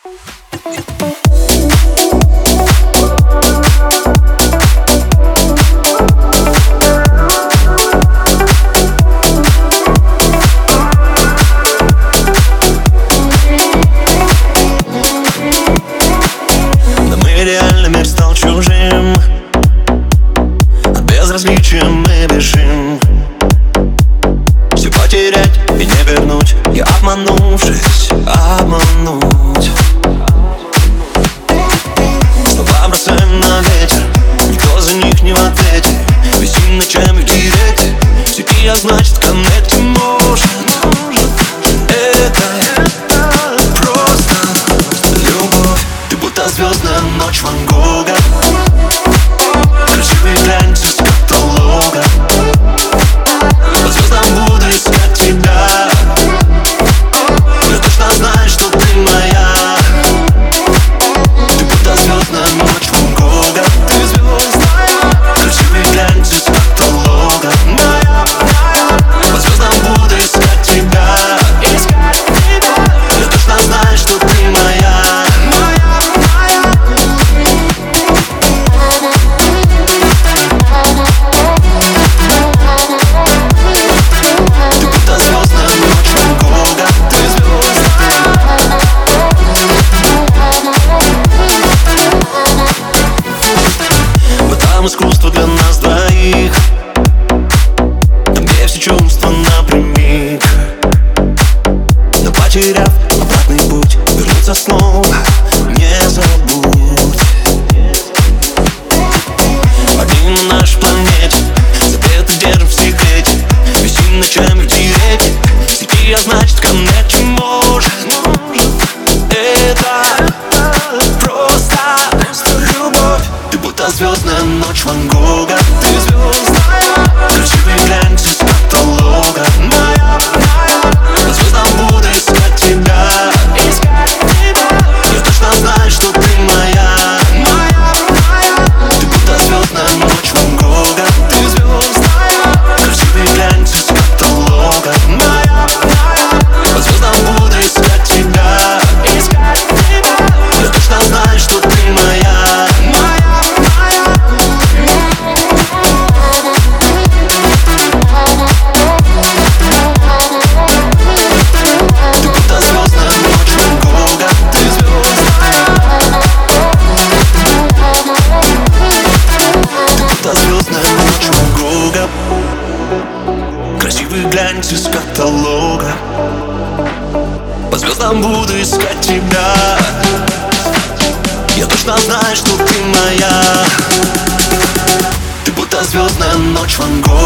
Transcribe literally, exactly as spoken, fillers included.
Реально мир стал чужим, от безразличия мы бежим. Все потерять и не вернуть, и обманувшись, обмануть. Слова бросаем на ветер, никто за них не в ответе. Висим ночами в директе, всякий, а значит, коннект может. Это просто любовь. Ты будто звездная ночь Ван Гога, красивые глянцы с каталога. По звездам буду искать тебя. Я точно знаю, что ты моя. Ты будто звездная ночь Ван Гога. Ты звездная, красивые глянцы с каталога. По звездам буду искать тебя. Я точно знаю, что ты моя. Искусство для нас двоих, там, где все чувства напрямик. Но потеряв обратный путь, вернуться снова не забудь. Одни на нашей планете, запреты держим в секрете. Висим ночами в директе, сети, а значит, коннект может. Это просто любовь. Ты будто звездная ночь Ван Гога. Ты звездная, красивые глянцы с каталога. Моя, моя, по звездам буду искать тебя. Я точно знаю, что ты моя. Моя, моя, ты будто звездная ночь Ван Гога. Ты звездная, красивые глянцы с каталога. Моя, моя, по звездам буду искать тебя. Я точно знаю, что ты моя. Красивые глянцы с каталога. По звездам буду искать тебя. Я точно знаю, что ты моя. Ты будто звездная ночь Ван Гога.